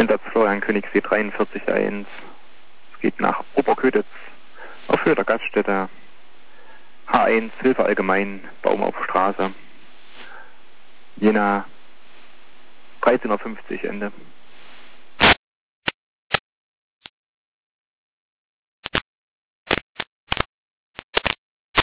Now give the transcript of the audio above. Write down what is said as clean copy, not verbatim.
Einsatz Florian Königssee 43-1. Es geht nach Oberköditz auf Höhe der Gaststätte. H1 Hilfe allgemein, Baum auf Straße. Jena 13:50 Uhr Ende.